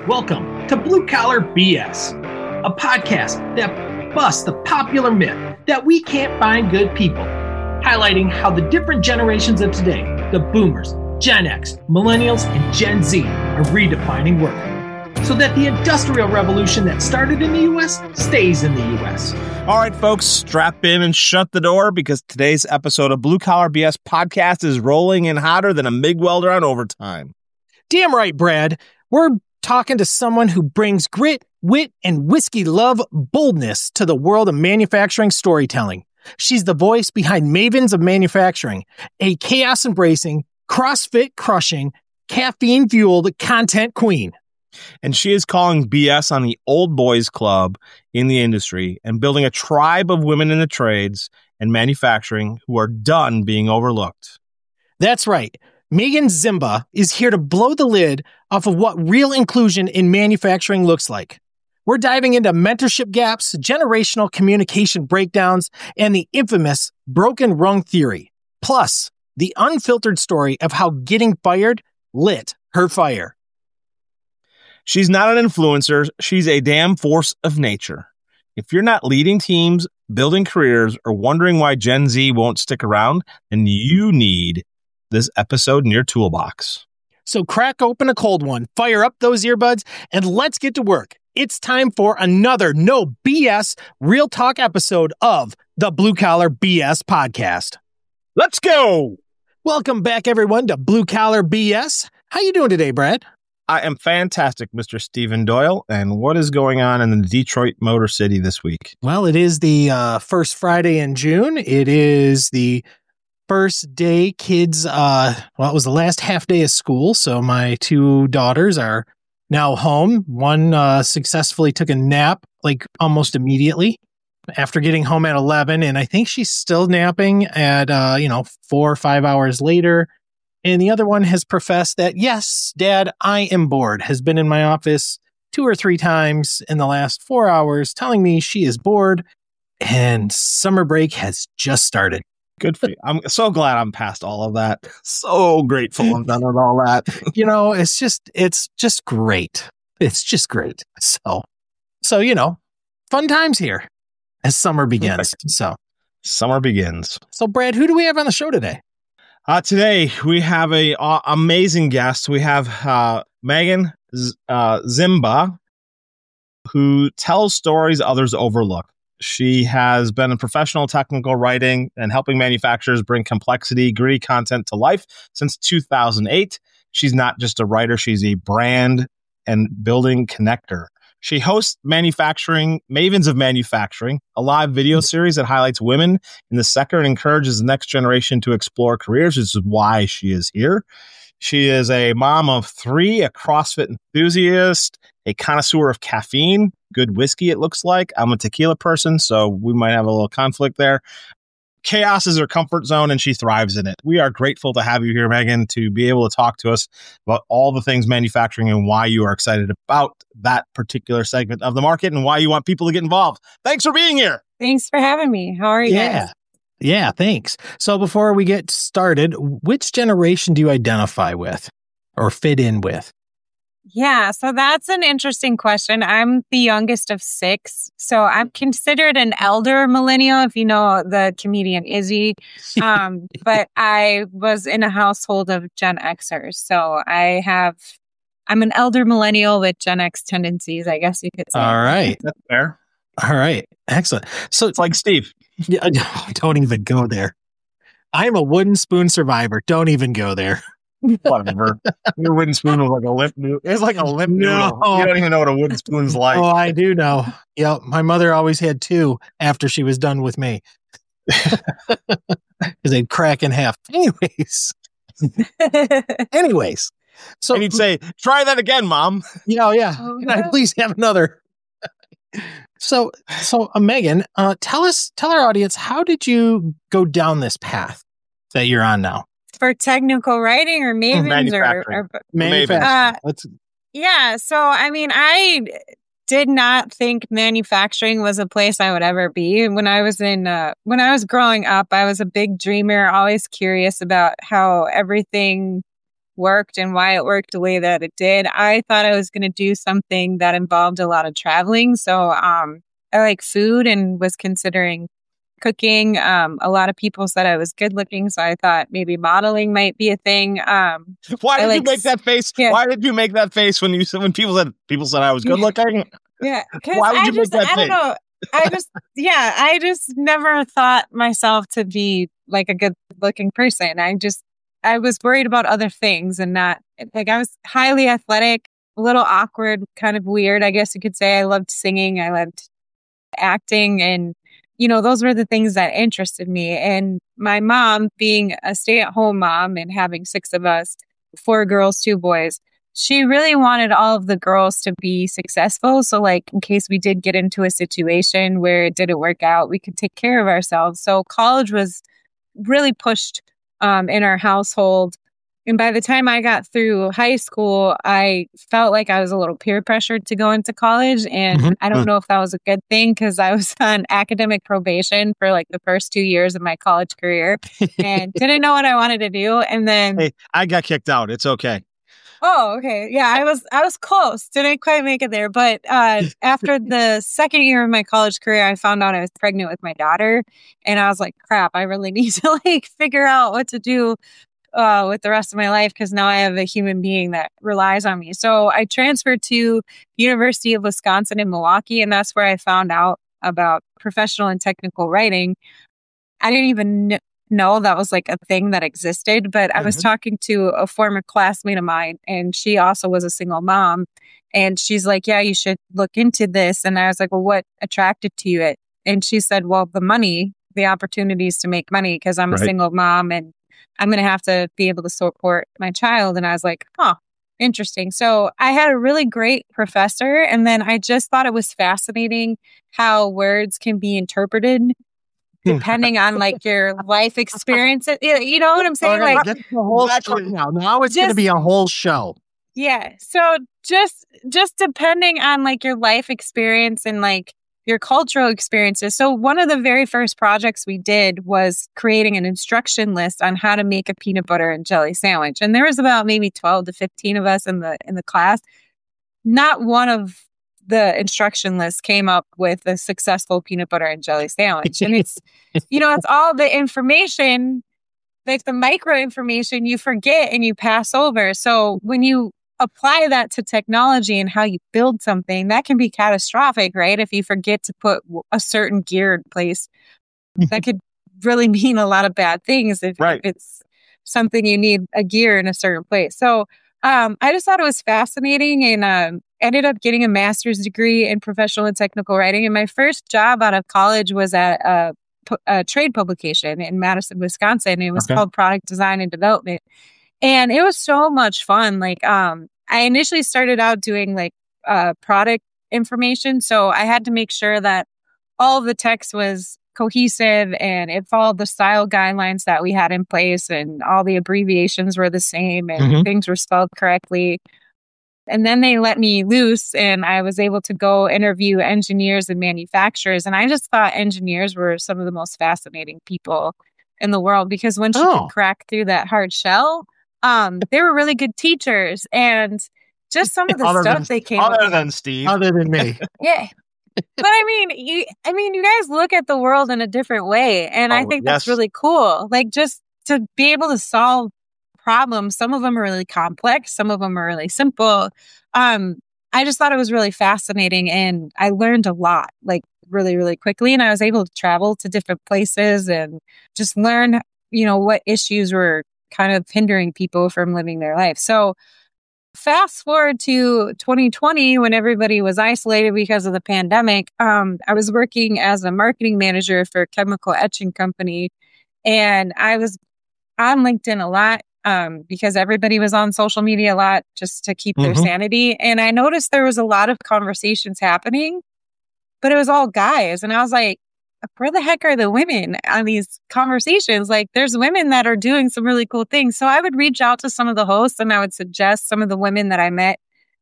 Welcome to Blue Collar BS, a podcast that busts the popular myth that we can't find good people, highlighting how the different generations of today, the boomers, Gen X, millennials, and Gen Z, are redefining work, so that the industrial revolution that started in the U.S. stays in the U.S. All right, folks, strap in and shut the door because today's episode of Blue Collar BS podcast is rolling in hotter than a MIG welder on overtime. Damn right, Brad. We're talking to someone who brings grit, wit, and whiskey love boldness to the world of manufacturing storytelling. She's the voice behind Mavens of Manufacturing, a chaos-embracing, CrossFit-crushing, caffeine-fueled content queen. And she is calling BS on the old boys club in the industry and building a tribe of women in the trades and manufacturing who are done being overlooked. That's right. Megan Zimba is here to blow the lid off of what real inclusion in manufacturing looks like. We're diving into mentorship gaps, generational communication breakdowns, and the infamous broken rung theory. Plus, the unfiltered story of how getting fired lit her fire. She's not an influencer. She's a damn force of nature. If you're not leading teams, building careers, or wondering why Gen Z won't stick around, then you need this episode in your toolbox. So crack open a cold one, fire up those earbuds, and let's get to work. It's time for another no BS real talk episode of the Blue Collar BS podcast. Let's go. Welcome back, everyone, to Blue Collar BS. How you doing today, Brad? I am fantastic, Mr. Stephen Doyle. And what is going on in the Detroit Motor City this week? Well, it is the first Friday in June. It is the first day kids, it was the last half day of school. So my two daughters are now home. One successfully took a nap like almost immediately after getting home at 11. And I think she's still napping at, 4 or 5 hours later. And the other one has professed that, yes, Dad, I am bored, has been in my office 2 or 3 times in the last 4 hours telling me she is bored and summer break has just started. Good for you. I'm so glad I'm past all of that. So grateful I'm done with all that. It's just great. It's just great. So, fun times here as summer begins. Perfect. Summer begins. So Brad, who do we have on the show today? Today we have a amazing guest. We have Megan Zimba, who tells stories others overlook. She has been in professional technical writing and helping manufacturers bring complexity, gritty content to life since 2008. She's not just a writer, she's a brand and building connector. She hosts Mavens of Manufacturing, a live video series that highlights women in the sector and encourages the next generation to explore careers, which is why she is here. She is a mom of 3, a CrossFit enthusiast, a connoisseur of caffeine, good whiskey, it looks like. I'm a tequila person, so we might have a little conflict there. Chaos is her comfort zone, and she thrives in it. We are grateful to have you here, Megan, to be able to talk to us about all the things manufacturing and why you are excited about that particular segment of the market and why you want people to get involved. Thanks for being here. Thanks for having me. How are you guys? Yeah, thanks. So before we get started, which generation do you identify with or fit in with? Yeah, so that's an interesting question. I'm the youngest of 6, so I'm considered an elder millennial, if you know the comedian Izzy. But I was in a household of Gen Xers, so I'm an elder millennial with Gen X tendencies, I guess you could say. All right. That's fair. All right. Excellent. So it's like Steve. Yeah, don't even go there. I'm a wooden spoon survivor. Don't even go there. Whatever. Your wooden spoon was like a limp noodle. It's like a limp noodle. You don't even know what a wooden spoon's like. Oh, I do know. Yeah, my mother always had 2 after she was done with me. Because they'd crack in half. Anyways. So, and he'd say, try that again, Mom. Yeah. Oh, Can I please have another? So Megan, tell our audience, how did you go down this path that you're on now? For technical writing or Mavens or manufacturing? Yeah. So, I mean, I did not think manufacturing was a place I would ever be. When I was growing up, I was a big dreamer, always curious about how everything worked and why it worked the way that it did. I thought I was going to do something that involved a lot of traveling. So I like food and was considering cooking. A lot of people said I was good looking, so I thought maybe modeling might be a thing. Why did you make that face? Yeah. Why did you make that face when people said I was good looking? Yeah, because Why would you make that I don't face? know. I just never thought myself to be like a good looking person. I was worried about other things and not like I was highly athletic, a little awkward, kind of weird, I guess you could say. I loved singing. I loved acting. And, those were the things that interested me. And my mom being a stay-at-home mom and having 6 of us, 4 girls, 2 boys, she really wanted all of the girls to be successful. So like in case we did get into a situation where it didn't work out, we could take care of ourselves. So college was really pushed in our household. And by the time I got through high school, I felt like I was a little peer pressured to go into college. And I don't know if that was a good thing because I was on academic probation for like the first 2 years of my college career and didn't know what I wanted to do. And then I got kicked out. It's okay. Oh, okay. Yeah, I was close. Didn't quite make it there. But after the second year of my college career, I found out I was pregnant with my daughter. And I was like, crap, I really need to figure out what to do with the rest of my life because now I have a human being that relies on me. So I transferred to University of Wisconsin in Milwaukee, and that's where I found out about professional and technical writing. I didn't even know that was like a thing that existed, but I was talking to a former classmate of mine, and she also was a single mom. And she's like, yeah, you should look into this. And I was like, well, what attracted to you? And she said, well, the money, the opportunities to make money because I'm a single mom and I'm going to have to be able to support my child. And I was like, interesting. So I had a really great professor. And then I just thought it was fascinating how words can be interpreted depending on like your life experience. You know what I'm saying? Like that's the whole show now. Now it's going to be a whole show. Yeah. So just depending on like your life experience and like your cultural experiences. So one of the very first projects we did was creating an instruction list on how to make a peanut butter and jelly sandwich. And there was about maybe 12 to 15 of us in the class. Not one of the instruction list came up with a successful peanut butter and jelly sandwich. And it's, it's all the information, like the micro information you forget and you pass over. So when you apply that to technology and how you build something, that can be catastrophic, right? If you forget to put a certain gear in place, that could really mean a lot of bad things if it's something you need a gear in a certain place. So I just thought it was fascinating and ended up getting a master's degree in professional and technical writing. And my first job out of college was at a trade publication in Madison, Wisconsin. It was called Product Design and Development. And it was so much fun. Like, I initially started out doing like product information. So I had to make sure that all of the text was cohesive and it followed the style guidelines that we had in place and all the abbreviations were the same and things were spelled correctly. And then they let me loose and I was able to go interview engineers and manufacturers. And I just thought engineers were some of the most fascinating people in the world because once you could crack through that hard shell, they were really good teachers and just some of the stuff they came other than Steve, other than me. Yeah. But I mean, you guys look at the world in a different way. And I think that's really cool. Like just to be able to solve problems. Some of them are really complex. Some of them are really simple. I just thought it was really fascinating and I learned a lot, like really, really quickly. And I was able to travel to different places and just learn, what issues were kind of hindering people from living their life. So fast forward to 2020 when everybody was isolated because of the pandemic. I was working as a marketing manager for a chemical etching company and I was on LinkedIn a lot. Because everybody was on social media a lot just to keep their sanity. And I noticed there was a lot of conversations happening, but it was all guys. And I was like, where the heck are the women on these conversations? Like there's women that are doing some really cool things. So I would reach out to some of the hosts and I would suggest some of the women that I met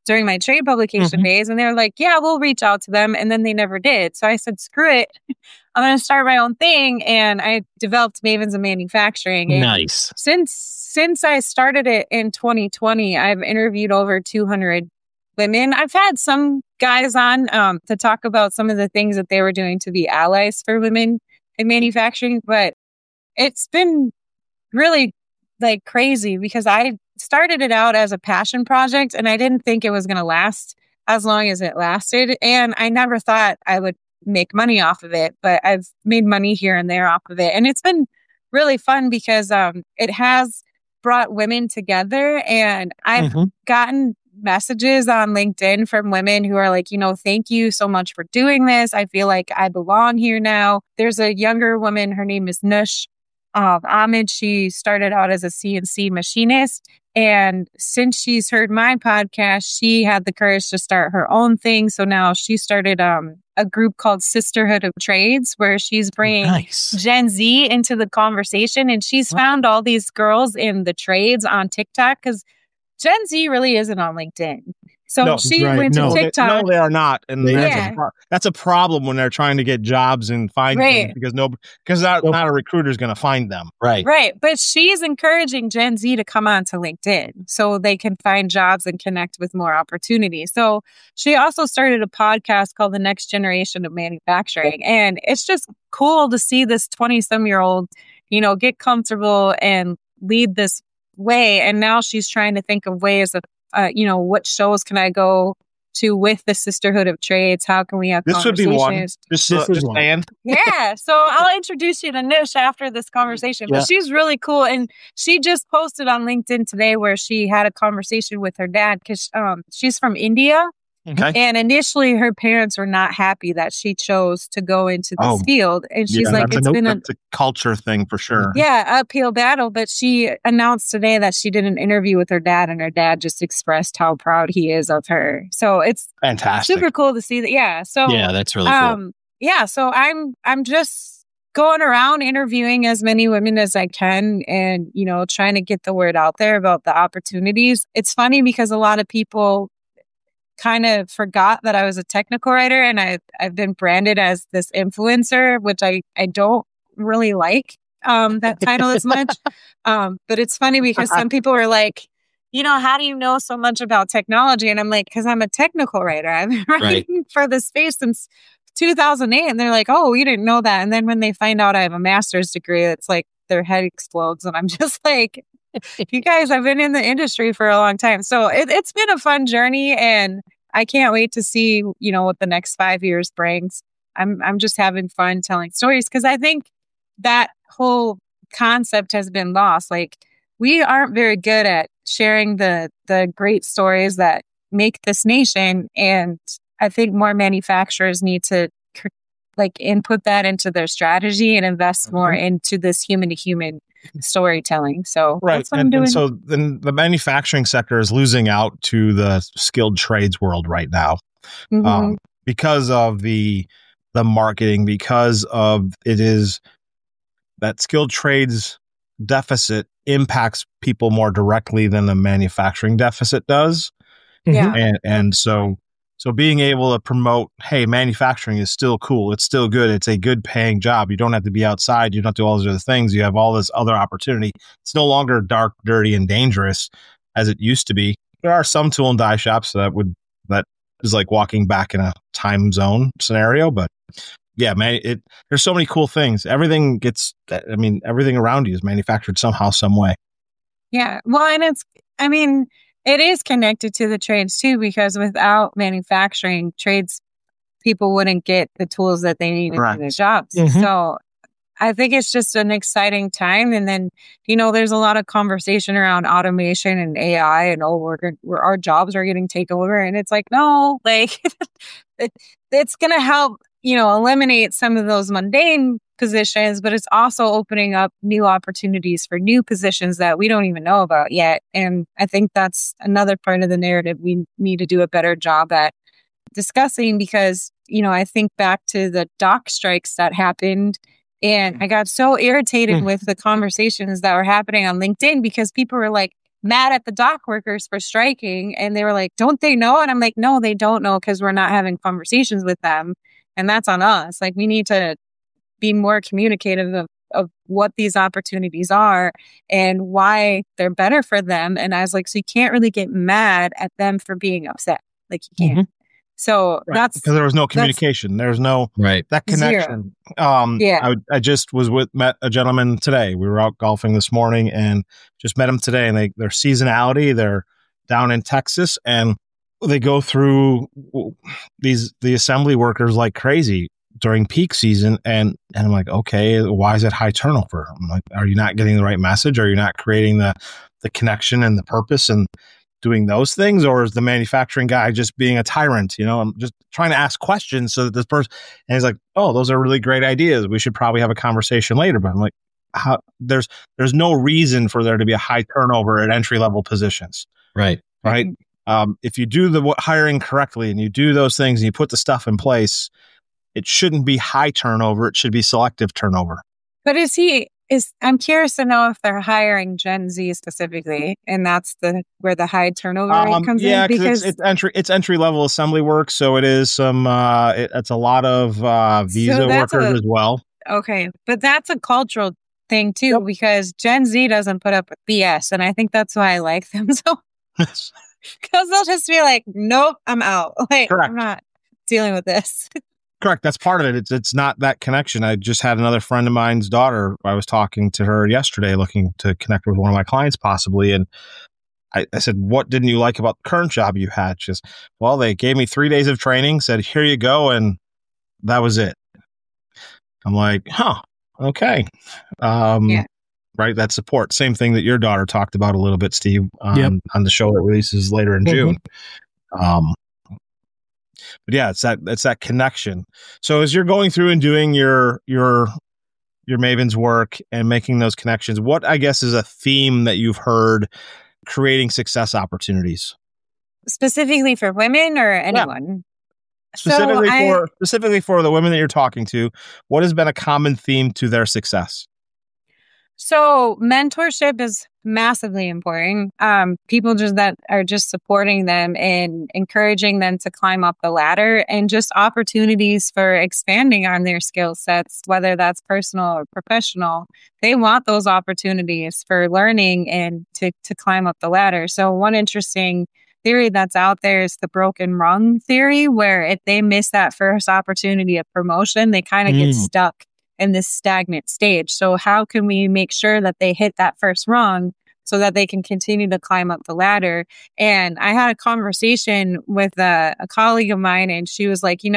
during my trade publication days. And they were like, yeah, we'll reach out to them. And then they never did. So I said, screw it. I'm going to start my own thing. And I developed Mavens of Manufacturing. And Nice. since I started it in 2020, I've interviewed over 200 women. I've had some guys on to talk about some of the things that they were doing to be allies for women in manufacturing. But it's been really like crazy because I started it out as a passion project and I didn't think it was going to last as long as it lasted. And I never thought I would make money off of it, but I've made money here and there off of it. And it's been really fun because it has brought women together. And I've gotten messages on LinkedIn from women who are like, thank you so much for doing this. I feel like I belong here now. There's a younger woman, her name is Nush Ahmed. She started out as a CNC machinist. And since she's heard my podcast, she had the courage to start her own thing. So now she started a group called Sisterhood of Trades, where she's bringing Gen Z into the conversation. And she's found all these girls in the trades on TikTok because Gen Z really isn't on LinkedIn. So she went to TikTok. No, they are not. And that's a problem when they're trying to get jobs and find them because not a recruiter is going to find them. Right. But she's encouraging Gen Z to come on to LinkedIn so they can find jobs and connect with more opportunities. So she also started a podcast called The Next Generation of Manufacturing. And it's just cool to see this 20-some-year-old, get comfortable and lead this way. And now she's trying to think of ways of what shows can I go to with the Sisterhood of Trades? How can we have conversations? Would be one. Just saying. Yeah. So I'll introduce you to Nish after this conversation. But she's really cool. And she just posted on LinkedIn today where she had a conversation with her dad because she's from India. Okay. And initially her parents were not happy that she chose to go into this field. And she's like, it's been a culture thing for sure. Yeah, uphill battle. But she announced today that she did an interview with her dad and her dad just expressed how proud he is of her. So it's fantastic. Super cool to see that. Yeah. So that's really cool. Yeah. So I'm just going around interviewing as many women as I can and, trying to get the word out there about the opportunities. It's funny because a lot of people kind of forgot that I was a technical writer and I've been branded as this influencer, which I don't really like that title as much. But it's funny because some people are like, how do you know so much about technology? And I'm like, because I'm a technical writer. I've been writing for the space since 2008. And they're like, oh, we didn't know that. And then when they find out I have a master's degree, it's like their head explodes. And I'm just like, you guys, I've been in the industry for a long time. So it's been a fun journey and I can't wait to see, what the next 5 years brings. I'm just having fun telling stories because I think that whole concept has been lost. Like we aren't very good at sharing the great stories that make this nation. And I think more manufacturers need to input that into their strategy and invest more into this human to human storytelling. So that's what I'm doing. And so then the manufacturing sector is losing out to the skilled trades world right now because of the marketing, because of that skilled trades deficit impacts people more directly than the manufacturing deficit does. Yeah. And so being able to promote, hey, manufacturing is still cool. It's still good. It's a good paying job. You don't have to be outside. You don't have to do all those other things. You have all this other opportunity. It's no longer dark, dirty, and dangerous as it used to be. There are some tool and die shops that is like walking back in a time zone scenario. But yeah, man, there's so many cool things. Everything around you is manufactured somehow, some way. Yeah. Well, and it is connected to the trades too, because without manufacturing, trades people wouldn't get the tools that they need to do their jobs. So I think it's just an exciting time. And then, there's a lot of conversation around automation and AI and our jobs are getting taken over. And it's like, no, it's going to help, eliminate some of those mundane positions, but it's also opening up new opportunities for new positions that we don't even know about yet. And I think that's another part of the narrative we need to do a better job at discussing because, I think back to the dock strikes that happened and I got so irritated with the conversations that were happening on LinkedIn because people were like, mad at the dock workers for striking. And they were like, don't they know? And I'm like, no, they don't know because we're not having conversations with them. And that's on us. Like, we need to be more communicative of what these opportunities are and why they're better for them. And I was like, so you can't really get mad at them for being upset. Like, you can't. So that's because there was no communication. There's no that connection. I just met a gentleman today. We were out golfing this morning and just met him today. And their seasonality, they're down in Texas, and they go through the assembly workers like crazy during peak season. And I'm like, okay, why is it high turnover? I'm like, are you not getting the right message? Are you not creating the connection and the purpose and doing those things? Or is the manufacturing guy just being a tyrant? I'm just trying to ask questions so that this person, and he's like, oh, those are really great ideas. We should probably have a conversation later. But I'm like, how, there's no reason for there to be a high turnover at entry level positions. Right. If you do the hiring correctly and you do those things and you put the stuff in place, it shouldn't be high turnover. It should be selective turnover. But I'm curious to know if they're hiring Gen Z specifically, and that's where the high turnover rate comes in. Yeah, because it's entry level assembly work, so it is some. It's a lot of visa workers as well. Okay, but that's a cultural thing too, because Gen Z doesn't put up with BS, and I think that's why I like them so. Because they'll just be like, "Nope, I'm out. Like, correct. I'm not dealing with this." Correct. That's part of it. It's not that connection. I just had another friend of mine's daughter. I was talking to her yesterday, looking to connect with one of my clients possibly. And I said, what didn't you like about the current job you had? She says, well, they gave me 3 days of training, said, here you go. And that was it. I'm like, okay. Right. That support. Same thing that your daughter talked about a little bit, Steve, on the show that releases later in June. But yeah, it's that connection. So as you're going through and doing your Maven's work and making those connections, what I guess is a theme that you've heard creating success opportunities? Specifically for women or anyone? Yeah. Specifically for the women that you're talking to, what has been a common theme to their success? So mentorship is massively important. People that are just supporting them and encouraging them to climb up the ladder, and just opportunities for expanding on their skill sets, whether that's personal or professional. They want those opportunities for learning and to climb up the ladder. So one interesting theory that's out there is the broken rung theory, where if they miss that first opportunity of promotion, they kind of get stuck in this stagnant stage. So how can we make sure that they hit that first rung so that they can continue to climb up the ladder? And I had a conversation with a colleague of mine, and she was like,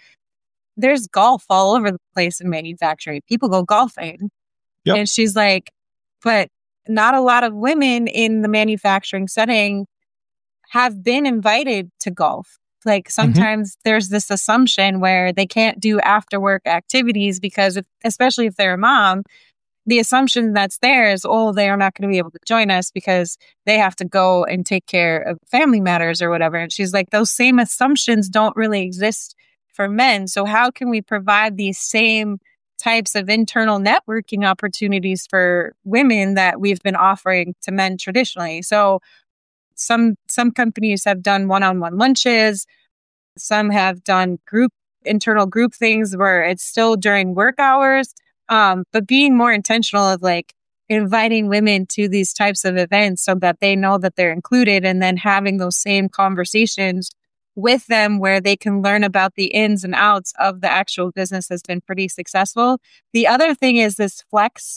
there's golf all over the place in manufacturing. People go golfing. Yep. And she's like, but not a lot of women in the manufacturing setting have been invited to golf. Like sometimes there's this assumption where they can't do after work activities because especially if they're a mom, the assumption that's there is, they are not going to be able to join us because they have to go and take care of family matters or whatever. And she's like, those same assumptions don't really exist for men. So how can we provide these same types of internal networking opportunities for women that we've been offering to men traditionally? So some companies have done one-on-one lunches. Some have done internal group things where it's still during work hours. But being more intentional of like inviting women to these types of events so that they know that they're included, and then having those same conversations with them where they can learn about the ins and outs of the actual business has been pretty successful. The other thing is this flex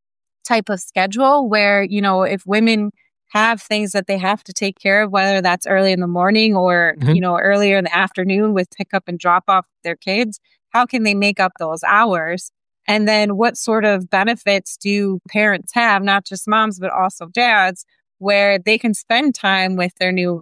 type of schedule where, if women have things that they have to take care of, whether that's early in the morning or, earlier in the afternoon with pickup and drop off their kids, how can they make up those hours? And then what sort of benefits do parents have, not just moms, but also dads, where they can spend time with their new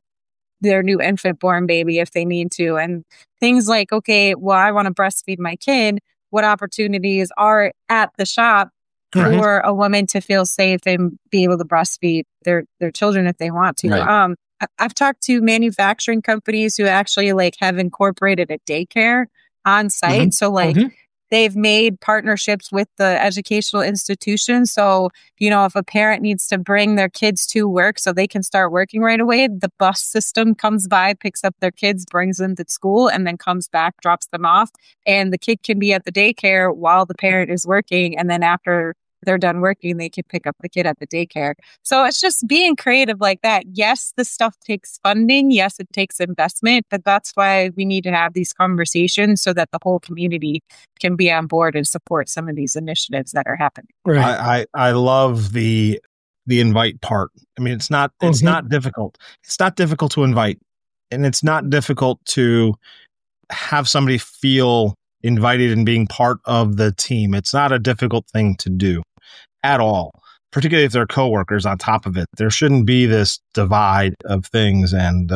infant born baby if they need to? And things like, okay, well, I want to breastfeed my kid. What opportunities are at the shop for a woman to feel safe and be able to breastfeed their children if they want to? Right. I've talked to manufacturing companies who actually have incorporated a daycare on site. So They've made partnerships with the educational institutions. So, if a parent needs to bring their kids to work so they can start working right away, the bus system comes by, picks up their kids, brings them to school, and then comes back, drops them off. And the kid can be at the daycare while the parent is working. And then after they're done working, they can pick up the kid at the daycare. So it's just being creative like that. Yes, this stuff takes funding. Yes, it takes investment, but that's why we need to have these conversations so that the whole community can be on board and support some of these initiatives that are happening. Right. I love the invite part. I mean, it's not difficult. It's not difficult to invite, and it's not difficult to have somebody feel invited and being part of the team. It's not a difficult thing to do at all, particularly if they're coworkers on top of it. There shouldn't be this divide of things. And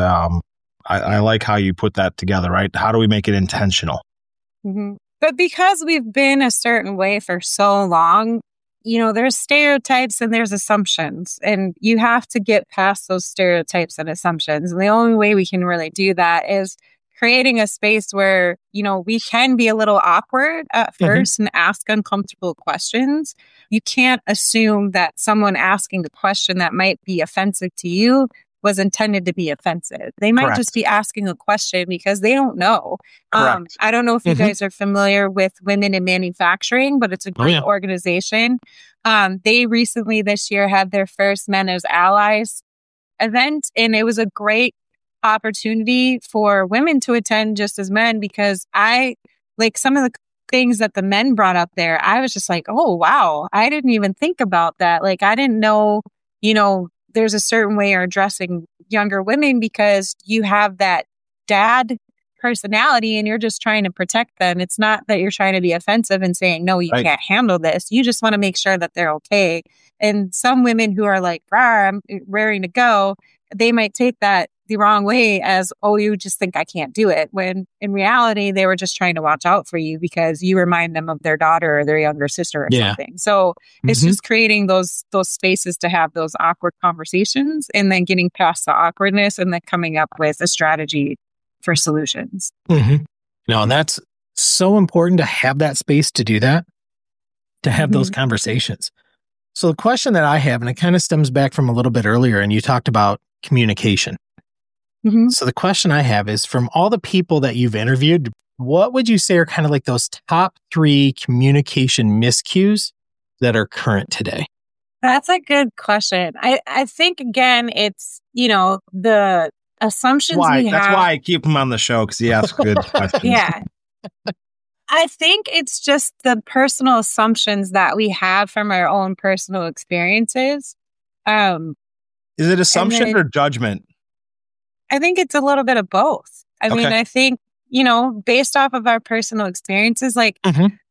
I like how you put that together, right? How do we make it intentional? Mm-hmm. But because we've been a certain way for so long, there's stereotypes and there's assumptions, and you have to get past those stereotypes and assumptions. And the only way we can really do that is creating a space where, we can be a little awkward at first and ask uncomfortable questions. You can't assume that someone asking the question that might be offensive to you was intended to be offensive. They might just be asking a question because they don't know. I don't know if you guys are familiar with Women in Manufacturing, but it's a great organization. They recently this year had their first Men as Allies event, and it was a great opportunity for women to attend just as men, because I like some of the things that the men brought up there. I was just like, oh, wow, I didn't even think about that. Like, I didn't know, there's a certain way you're addressing younger women because you have that dad personality and you're just trying to protect them. It's not that you're trying to be offensive and saying, no, you can't handle this. You just want to make sure that they're okay. And some women who are like, I'm raring to go, they might take that the wrong way as, oh, you just think I can't do it. When in reality, they were just trying to watch out for you because you remind them of their daughter or their younger sister or something. So it's just creating those spaces to have those awkward conversations and then getting past the awkwardness and then coming up with a strategy for solutions. And that's so important to have that space to do that, to have those conversations. So the question that I have, and it kind of stems back from a little bit earlier, and you talked about communication. So the question I have is, from all the people that you've interviewed, what would you say are kind of like those top 3 communication miscues that are current today? That's a good question. I think, again, it's, the assumptions we have. That's why I keep him on the show, because he asks good questions. Yeah. I think it's just the personal assumptions that we have from our own personal experiences. Is it assumption or judgment? I think it's a little bit of both. I mean, I think, based off of our personal experiences, like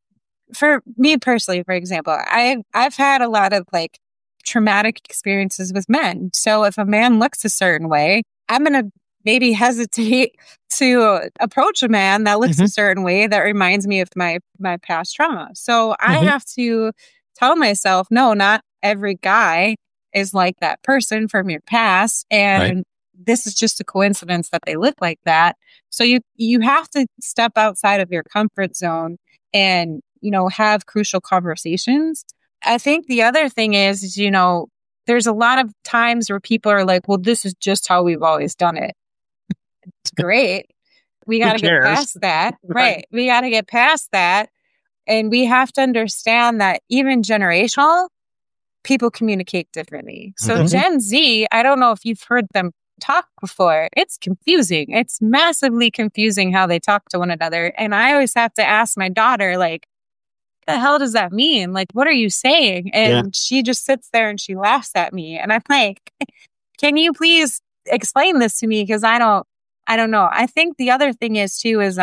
for me personally, for example, I've had a lot of like traumatic experiences with men. So if a man looks a certain way, I'm going to maybe hesitate to approach a man that looks a certain way that reminds me of my past trauma. So I have to tell myself, no, not every guy is like that person from your past. And this is just a coincidence that they look like that. So you have to step outside of your comfort zone and, have crucial conversations. I think the other thing is, there's a lot of times where people are like, well, this is just how we've always done it. It's great. We got to get past that. Right. We got to get past that. And we have to understand that even generational people communicate differently. So Gen Z, I don't know if you've heard them talk before. It's confusing. It's massively confusing how they talk to one another. And I always have to ask my daughter, like, what the hell does that mean? Like, what are you saying? And she just sits there and she laughs at me. And I'm like, can you please explain this to me? Because I don't know. I think the other thing is too, is,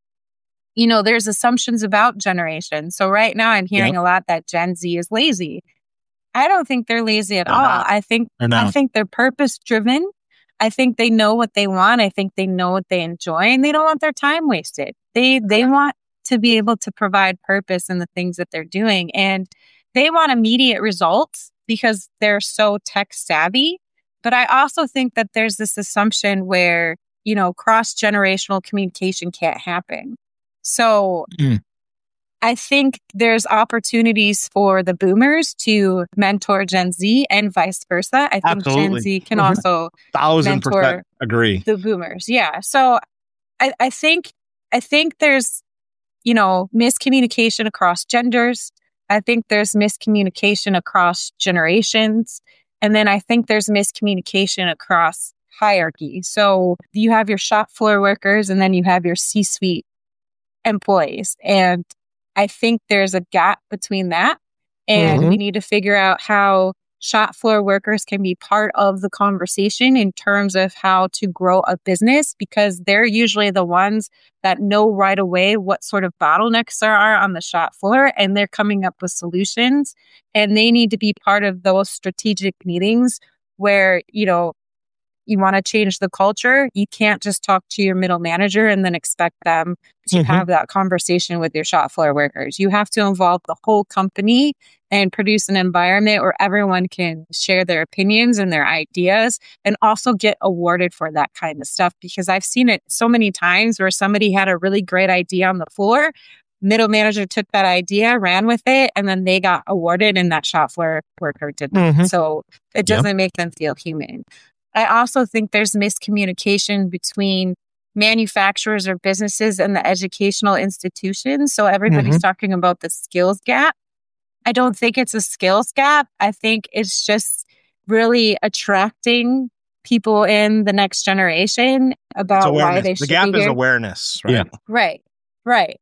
there's assumptions about generation. So right now I'm hearing a lot that Gen Z is lazy. I don't think they're lazy at all. I think they're purpose driven. I think they know what they want. I think they know what they enjoy, and they don't want their time wasted. They want to be able to provide purpose in the things that they're doing, and they want immediate results because they're so tech savvy. But I also think that there's this assumption where, cross-generational communication can't happen. So I think there's opportunities for the boomers to mentor Gen Z and vice versa. I think Gen Absolutely. Z can also 1000% agree. the boomers. Yeah. So I think there's, miscommunication across genders. I think there's miscommunication across generations. And then I think there's miscommunication across hierarchy. So you have your shop floor workers and then you have your C-suite employees. And I think there's a gap between that. And we need to figure out how shop floor workers can be part of the conversation in terms of how to grow a business, because they're usually the ones that know right away what sort of bottlenecks there are on the shop floor, and they're coming up with solutions. And they need to be part of those strategic meetings where, you want to change the culture. You can't just talk to your middle manager and then expect them to have that conversation with your shop floor workers. You have to involve the whole company and produce an environment where everyone can share their opinions and their ideas and also get awarded for that kind of stuff. Because I've seen it so many times where somebody had a really great idea on the floor, middle manager took that idea, ran with it, and then they got awarded and that shop floor worker did not. So it doesn't make them feel human. I also think there's miscommunication between manufacturers or businesses and the educational institutions. So everybody's talking about the skills gap. I don't think it's a skills gap. I think it's just really attracting people in the next generation about why they should be here. The gap is awareness, right? Yeah. Right.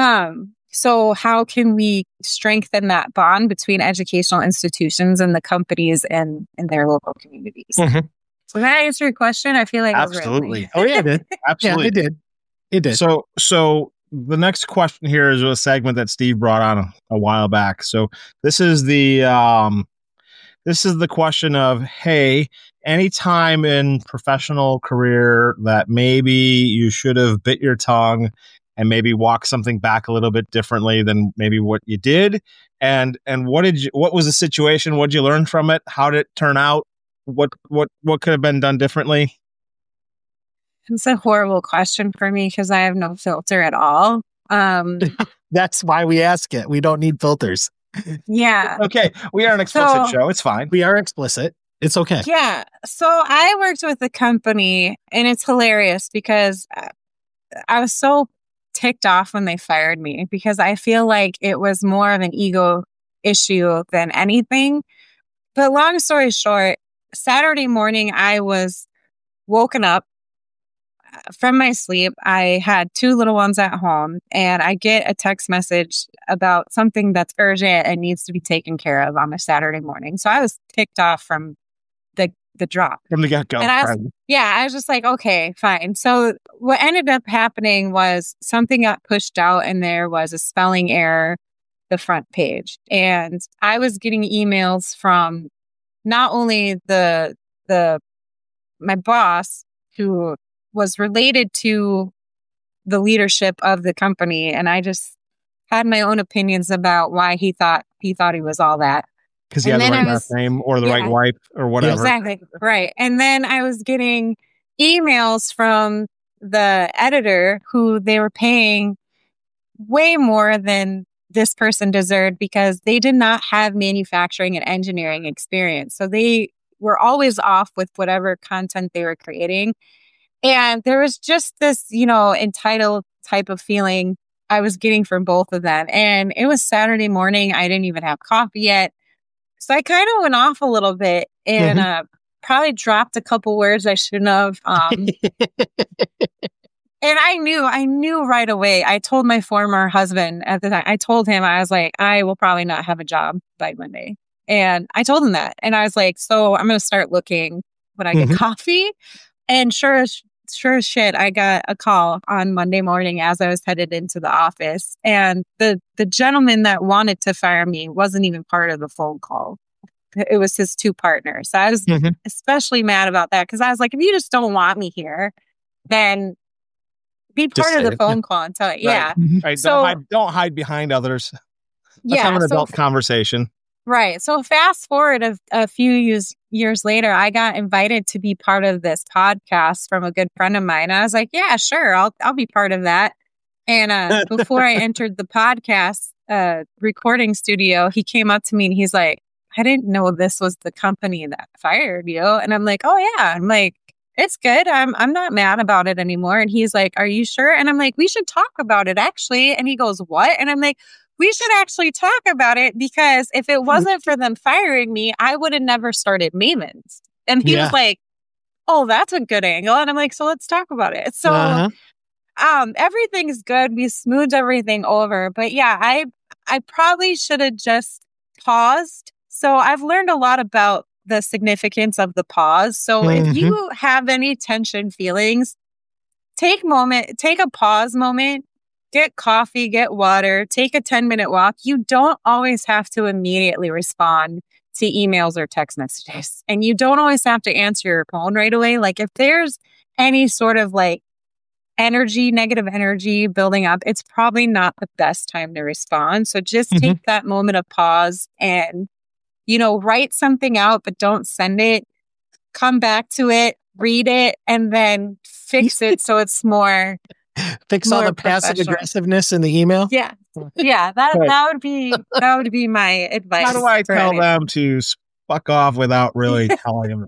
So how can we strengthen that bond between educational institutions and the companies and their local communities? So can I answer your question? I feel like absolutely. Oh yeah, it did. Absolutely, Yeah, it did. So the next question here is a segment that Steve brought on a while back. So this is the question of, hey, any time in professional career that maybe you should have bit your tongue and maybe walk something back a little bit differently than maybe what you did, and what was the situation? What did you learn from it? How did it turn out? What could have been done differently? It's a horrible question for me because I have no filter at all. That's why we ask it. We don't need filters. Yeah. Okay. We are an explicit show. It's fine. We are explicit. It's okay. Yeah. So I worked with a company and it's hilarious because I was so ticked off when they fired me because I feel like it was more of an ego issue than anything. But long story short, Saturday morning, I was woken up from my sleep. I had 2 little ones at home and I get a text message about something that's urgent and needs to be taken care of on a Saturday morning. So I was ticked off from the drop. From the get-go. And I was just like, okay, fine. So what ended up happening was something got pushed out and there was a spelling error, the front page. And I was getting emails from not only my boss, who was related to the leadership of the company, and I just had my own opinions about why he thought he was all that. Because he had the right last name or the right wife or whatever. Exactly. Right. And then I was getting emails from the editor who they were paying way more than this person deserved because they did not have manufacturing and engineering experience. So they were always off with whatever content they were creating. And there was just this, entitled type of feeling I was getting from both of them. And it was Saturday morning. I didn't even have coffee yet. So I kind of went off a little bit and probably dropped a couple words I shouldn't have. And I knew right away. I told my former husband at the time, I told him, I was like, I will probably not have a job by Monday. And I told him that. And I was like, so I'm going to start looking when I get coffee. And sure as shit, I got a call on Monday morning as I was headed into the office. And the gentleman that wanted to fire me wasn't even part of the phone call. It was his 2 partners. So I was especially mad about that because I was like, if you just don't want me here, then be part of the phone call and tell it. Yeah. Right. So don't hide behind others. Let's have an adult conversation. Right. So fast forward a few years later, I got invited to be part of this podcast from a good friend of mine. I was like, yeah, sure. I'll be part of that. And before I entered the podcast recording studio, he came up to me and he's like, I didn't know this was the company that fired you. And I'm like, oh yeah. I'm like, it's good. I'm not mad about it anymore. And he's like, are you sure? And I'm like, we should talk about it actually. And he goes, what? And I'm like, we should actually talk about it, because if it wasn't for them firing me, I would have never started Mavens. And he was like, oh, that's a good angle. And I'm like, so let's talk about it. So everything's good. We smoothed everything over. But yeah, I probably should have just paused. So I've learned a lot about the significance of the pause. So if you have any tension feelings, take a pause moment, get coffee, get water, take a 10-minute walk. You don't always have to immediately respond to emails or text messages. And you don't always have to answer your phone right away. Like if there's any sort of like negative energy building up, it's probably not the best time to respond. So just take that moment of pause and, write something out, but don't send it. Come back to it, read it, and then fix it so it's more fix all the passive aggressiveness in the email. Yeah. That would be my advice. How do I tell them to fuck off without really telling them?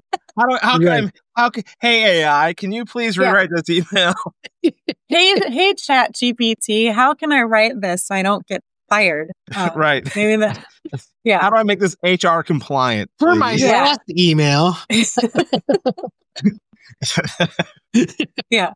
Hey AI, can you please rewrite this email? hey Chat GPT, how can I write this so I don't get fired? Right. Maybe that. Yeah. How do I make this HR compliant? For my last email. Yeah.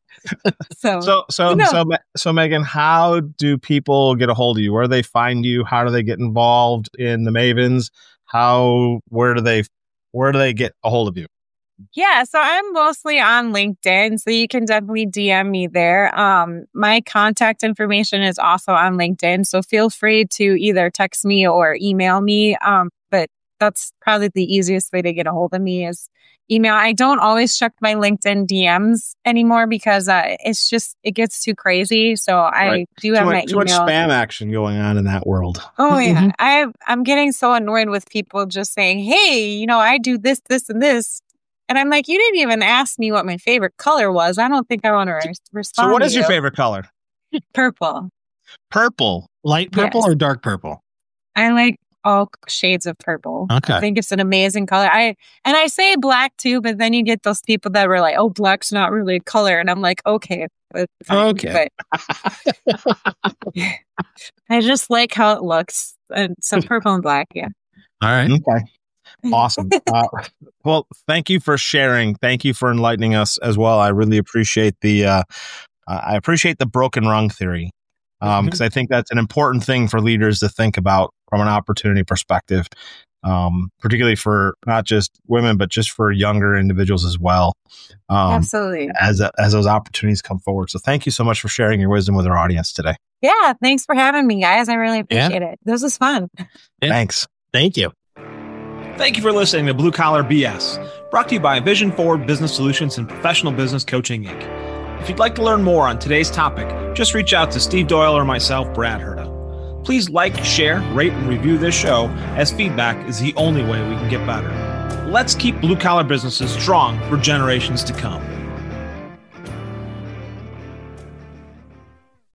So Megan, how do people get a hold of you? Where do they find you? How do they get involved in the Mavens? Where do they get a hold of you? Yeah, so I'm mostly on LinkedIn, so you can definitely DM me there. My contact information is also on LinkedIn, so feel free to either text me or email me. But that's probably the easiest way to get a hold of me is email. I don't always check my LinkedIn DMs anymore because it gets too crazy. So I do have my email. Too much spam action going on in that world. Oh yeah, I'm getting so annoyed with people just saying, "Hey, I do this, this, and this." And I'm like, you didn't even ask me what my favorite color was. I don't think I want to respond. So what is your favorite color? Purple. Purple. Light purple or dark purple? I like all shades of purple. Okay. I think it's an amazing color. I say black too, but then you get those people that were like, oh, black's not really a color. And I'm like, okay. Okay. But I just like how it looks. And so purple and black, yeah. All right. Okay. Awesome. Well, thank you for sharing. Thank you for enlightening us as well. I really appreciate the broken rung theory, because I think that's an important thing for leaders to think about from an opportunity perspective, particularly for not just women, but just for younger individuals as well. Absolutely. As those opportunities come forward. So thank you so much for sharing your wisdom with our audience today. Yeah. Thanks for having me, guys. I really appreciate it. This was fun. Yeah. Thanks. Thank you. Thank you for listening to Blue Collar BS, brought to you by Vision Forward Business Solutions and Professional Business Coaching, Inc. If you'd like to learn more on today's topic, just reach out to Steve Doyle or myself, Brad Herta. Please like, share, rate, and review this show, as feedback is the only way we can get better. Let's keep blue collar businesses strong for generations to come.